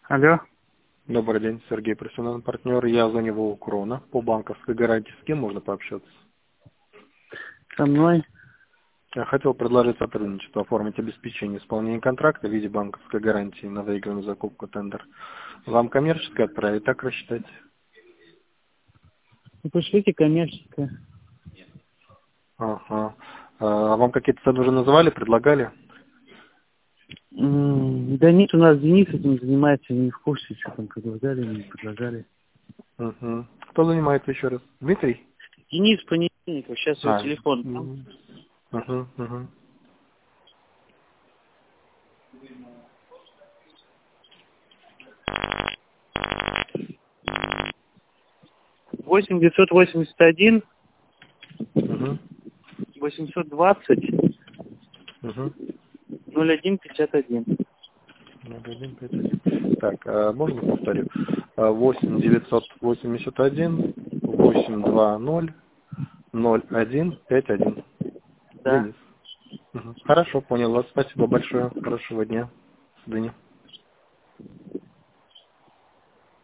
Алло. Добрый день, Сергей, профессиональный партнер. Я звоню Укрона по банковской гарантии. С кем можно пообщаться? Со мной? Я хотел предложить сотрудничество, оформить обеспечение исполнения контракта в виде банковской гарантии на выигранную закупку тендер. Вам коммерческое отправить, так рассчитать? Ну, пришлите коммерческое. Ага. А вам какие-то цены уже называли, предлагали? Да нет, у нас Денис этим занимается, не в курсе, что там предлагали, не предлагали. Угу. Кто занимается еще раз? Дмитрий? Денис Понедельников, сейчас его телефон. Угу, угу. 8-981 Угу. 820 Угу. 0151. 0151. Так, можно повторю? 8-981-820-0151. Да. Денис. Мгм. Хорошо, понял вас. Спасибо большое. Хорошего дня. До свидания.